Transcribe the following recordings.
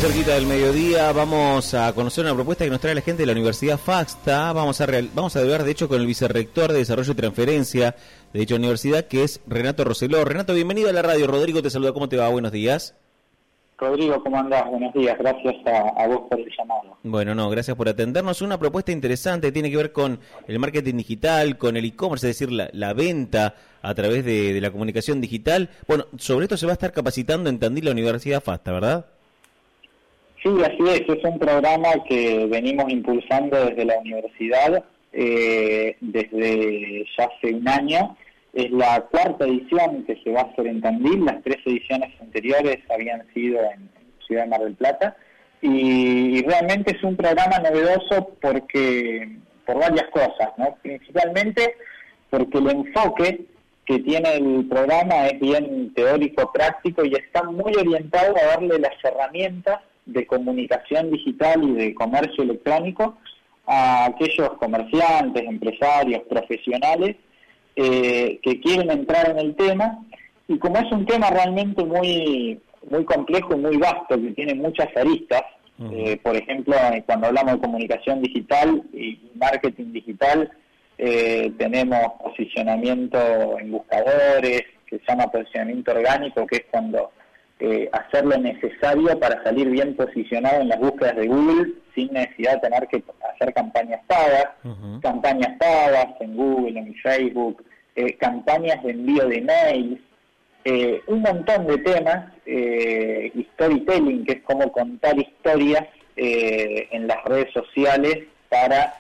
cerquita del mediodía, vamos a conocer una propuesta que nos trae la gente de la Universidad FASTA. Vamos a hablar, de hecho, con el vicerrector de Desarrollo y Transferencia de dicha universidad, que es Renato Roseló. Renato, bienvenido a la radio. Rodrigo te saluda. ¿Cómo te va? Buenos días. Rodrigo, ¿cómo andás? Buenos días. Gracias a vos por el llamado. Bueno, gracias por atendernos. Una propuesta interesante, tiene que ver con el marketing digital, con el e-commerce, es decir, la venta a través de la comunicación digital. Bueno, sobre esto se va a estar capacitando en Tandil la Universidad FASTA, ¿verdad? Sí, así es un programa que venimos impulsando desde la universidad desde ya hace un año. Es la cuarta edición que se va a hacer en Tandil. Las 3 ediciones anteriores habían sido en Ciudad de Mar del Plata, y realmente es un programa novedoso por varias cosas, ¿no? Principalmente porque el enfoque que tiene el programa es bien teórico-práctico y está muy orientado a darle las herramientas de comunicación digital y de comercio electrónico a aquellos comerciantes, empresarios, profesionales que quieren entrar en el tema. Y como es un tema realmente muy complejo y muy vasto, que tiene muchas aristas, por ejemplo, cuando hablamos de comunicación digital y marketing digital, tenemos posicionamiento en buscadores, que se llama posicionamiento orgánico, que es cuando hacer lo necesario para salir bien posicionado en las búsquedas de Google sin necesidad de tener que hacer campañas pagas en Google, en Facebook, campañas de envío de mails, un montón de temas, storytelling, que es como contar historias en las redes sociales para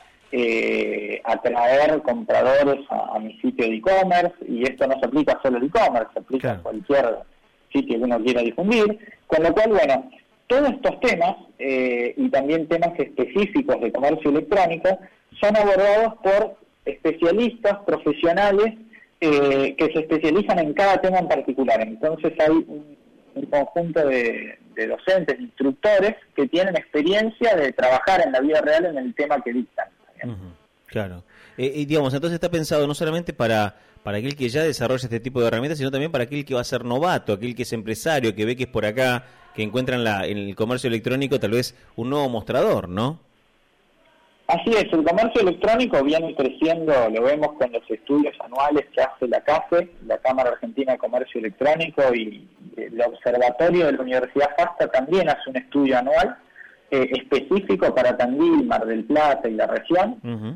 atraer compradores a mi sitio de e-commerce. Y esto no se aplica solo al e-commerce, se aplica a cualquier sitio que uno quiera difundir, con lo cual, bueno, todos estos temas y también temas específicos de comercio electrónico son abordados por especialistas, profesionales que se especializan en cada tema en particular. Entonces hay un conjunto de docentes, instructores que tienen experiencia de trabajar en la vida real en el tema que dictan. Claro. Y digamos, entonces está pensado no solamente para aquel que ya desarrolla este tipo de herramientas, sino también para aquel que va a ser novato, aquel que es empresario, que ve que es por acá, que encuentra en el comercio electrónico tal vez un nuevo mostrador, ¿no? Así es, el comercio electrónico viene creciendo, lo vemos con los estudios anuales que hace la CAFE, la Cámara Argentina de Comercio Electrónico, y el Observatorio de la Universidad FASTA también hace un estudio anual específico para Tandil, Mar del Plata y la región,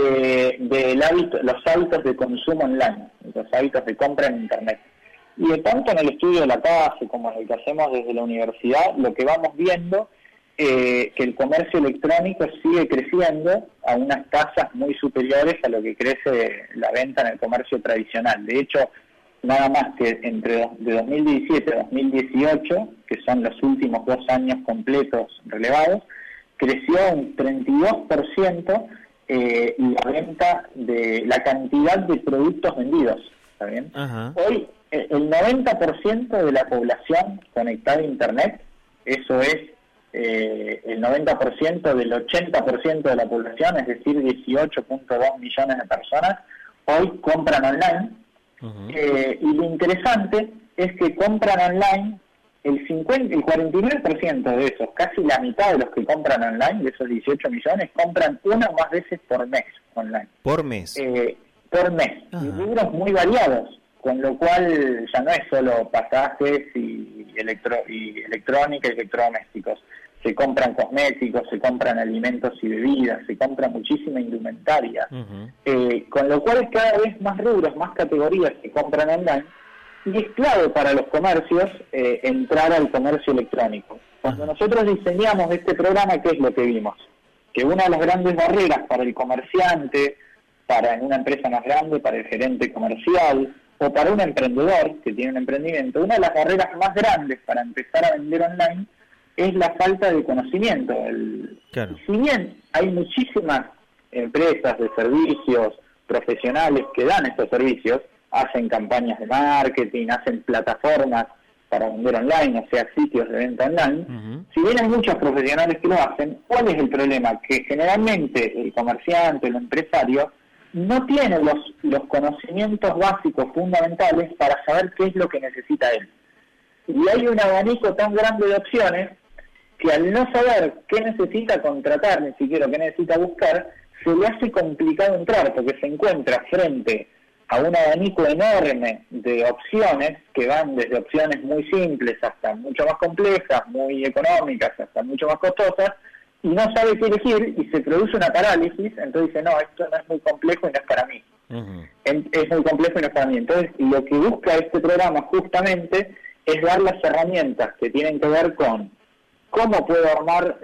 los hábitos de consumo online, los hábitos de compra en Internet. Y de tanto en el estudio de la CAFE como en el que hacemos desde la universidad, lo que vamos viendo que el comercio electrónico sigue creciendo a unas tasas muy superiores a lo que crece la venta en el comercio tradicional. De hecho, nada más que de 2017 a 2018, que son los últimos 2 años completos relevados, creció un 32% la venta de la cantidad de productos vendidos. ¿Está bien? Hoy el 90% de la población conectada a Internet, eso es el 90% del 80% de la población, es decir, 18.2 millones de personas, hoy compran online. Y lo interesante es que compran online el 49% de esos, casi la mitad de los que compran online, de esos 18 millones, compran 1 o más veces por mes online. ¿Por mes? Por mes. Y rubros muy variados, con lo cual ya no es solo pasajes y electrónica y electrodomésticos. Se compran cosméticos, se compran alimentos y bebidas, se compra muchísima indumentaria, con lo cual cada vez más rubros, más categorías se compran online, y es clave para los comercios entrar al comercio electrónico. Cuando nosotros diseñamos este programa, ¿qué es lo que vimos? Que una de las grandes barreras para el comerciante, para una empresa más grande, para el gerente comercial, o para un emprendedor que tiene un emprendimiento, una de las barreras más grandes para empezar a vender online es la falta de conocimiento. Claro. Si bien hay muchísimas empresas de servicios profesionales que dan estos servicios, hacen campañas de marketing, hacen plataformas para vender online, o sea, sitios de venta online, si bien hay muchos profesionales que lo hacen, ¿cuál es el problema? Que generalmente el comerciante, el empresario, no tiene los conocimientos básicos fundamentales para saber qué es lo que necesita él. Y hay un abanico tan grande de opciones que al no saber qué necesita contratar, ni siquiera qué necesita buscar, se le hace complicado entrar, porque se encuentra frente a un abanico enorme de opciones que van desde opciones muy simples hasta mucho más complejas, muy económicas, hasta mucho más costosas, y no sabe qué elegir y se produce una parálisis. Entonces dice, no, esto no es muy complejo y no es para mí. Es muy complejo y no es para mí. Entonces lo que busca este programa justamente es dar las herramientas que tienen que ver con cómo puedo armar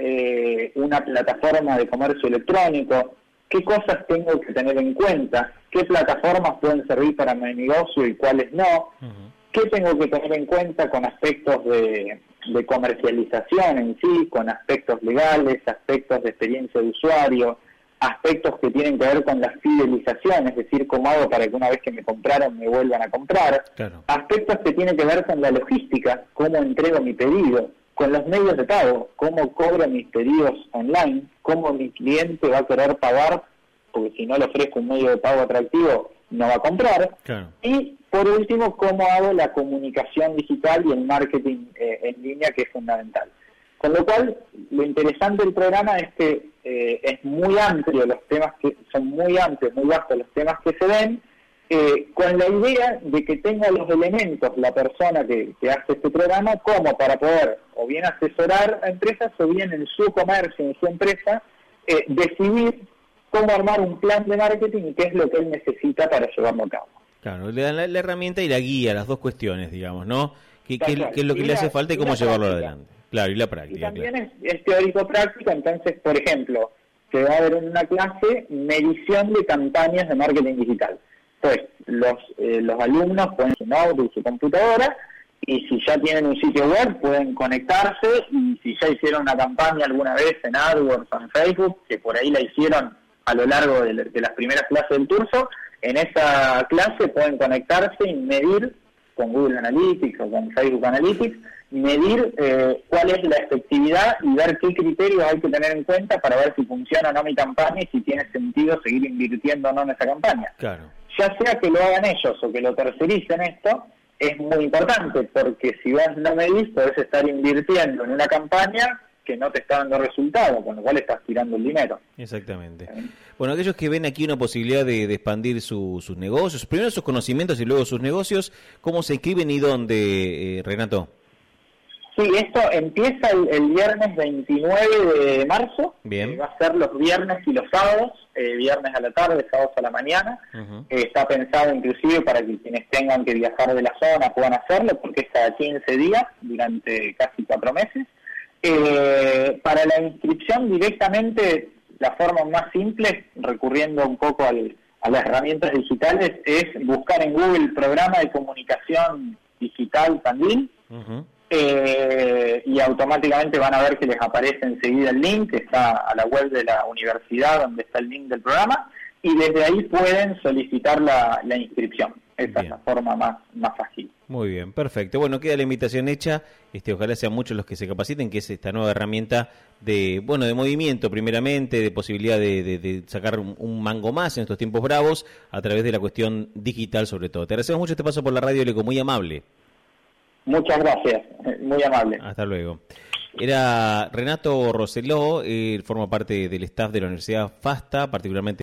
una plataforma de comercio electrónico, qué cosas tengo que tener en cuenta, qué plataformas pueden servir para mi negocio y cuáles no, qué tengo que tener en cuenta con aspectos de comercialización en sí, con aspectos legales, aspectos de experiencia de usuario, aspectos que tienen que ver con la fidelización, es decir, cómo hago para que una vez que me compraron me vuelvan a comprar, Claro. aspectos que tienen que ver con la logística, cómo entrego mi pedido, con los medios de pago, cómo cobro mis pedidos online, cómo mi cliente va a querer pagar, porque si no le ofrezco un medio de pago atractivo, no va a comprar. Claro. Y por último, cómo hago la comunicación digital y el marketing en línea, que es fundamental. Con lo cual, lo interesante del programa es que es muy amplio, los temas que son muy amplios, muy vastos los temas que se ven, con la idea de que tenga los elementos la persona que hace este programa como para poder o bien asesorar a empresas o bien en su comercio, en su empresa, decidir cómo armar un plan de marketing y qué es lo que él necesita para llevarlo a cabo. Claro, le dan la herramienta y la guía, las dos cuestiones, digamos, ¿no? ¿Qué es lo que Y le hace falta y cómo llevarlo práctica. adelante? Claro, y la Y práctica. también Claro. es teórico-práctico. Entonces, por ejemplo, se va a ver en una clase medición de campañas de marketing digital. Entonces, los alumnos ponen su notebook, su computadora, y si ya tienen un sitio web, pueden conectarse, y si ya hicieron una campaña alguna vez en AdWords o en Facebook, que por ahí la hicieron a lo largo de las primeras clases del curso, en esa clase pueden conectarse y medir con Google Analytics o con Facebook Analytics, medir cuál es la efectividad y ver qué criterios hay que tener en cuenta para ver si funciona o no mi campaña y si tiene sentido seguir invirtiendo o no en esa campaña. Claro. Ya sea que lo hagan ellos o que lo tercericen esto, es muy importante, porque si vos no medís, podés estar invirtiendo en una campaña que no te está dando resultado, con lo cual estás tirando el dinero. Exactamente. Bueno, aquellos que ven aquí una posibilidad de expandir sus negocios, primero sus conocimientos y luego sus negocios, ¿cómo se inscriben y dónde, Renato? Sí, esto empieza el viernes 29 de marzo. Bien. Va a ser los viernes y los sábados, viernes a la tarde, sábados a la mañana. Está pensado inclusive para que quienes tengan que viajar de la zona puedan hacerlo, porque es cada 15 días durante casi 4 meses. Para la inscripción directamente, la forma más simple, recurriendo un poco a las herramientas digitales, es buscar en Google el programa de comunicación digital Tandil, y automáticamente van a ver que les aparece enseguida el link, que está a la web de la universidad donde está el link del programa, y desde ahí pueden solicitar la inscripción. Esa es la forma más fácil. Muy bien, perfecto. Bueno, queda la invitación hecha. Ojalá sean muchos los que se capaciten, que es esta nueva herramienta de movimiento primeramente, de posibilidad de sacar un mango más en estos tiempos bravos a través de la cuestión digital sobre todo. Te agradecemos mucho este paso por la radio, Leco, muy amable. Muchas gracias, muy amable. Hasta luego. Era Renato Roseló, forma parte del staff de la Universidad FASTA, particularmente